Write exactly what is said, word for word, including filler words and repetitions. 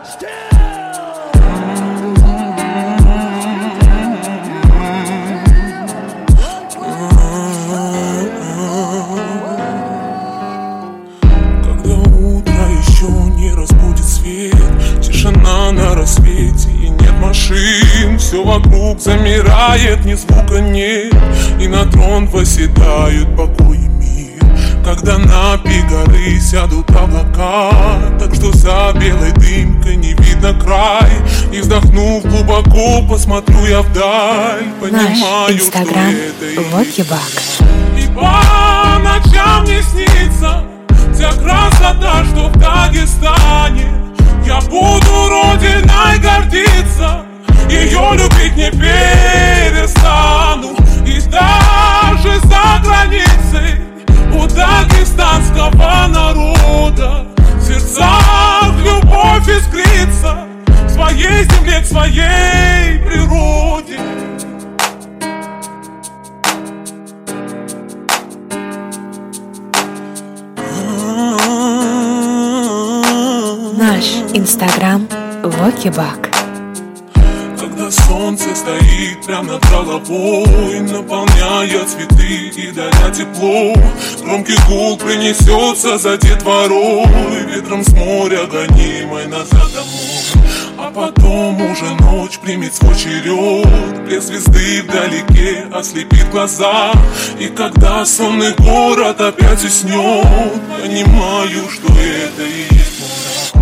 Когда утро еще не разбудит свет, тишина на рассвете и нет машин, все вокруг замирает, ни звука нет, и на трон восседают покой и мир. Когда на пик горы сядут облака, так что за белой дымкой не видно край, и вздохнув глубоко, посмотрю я вдаль, понимаю, Наш Инстаграм Вокибак. И по ночам не снится вся красота, что в Дагестане. Я буду родиной гордиться, ее любить не перестану. И даже за границей у дагестанского народа в сердцах любовь искрится к своей земле, к своей природе. Наш Инстаграм Вокибак. Когда солнце стоит прямо над головой, наполняя цветы и даря тепло, громкий гул принесется за детворой, ветром с моря гонимой назад домой. А потом уже ночь примет свой черед, блеск звезды вдалеке ослепит глаза. И когда сонный город опять уснет, понимаю, что это и есть мой рай.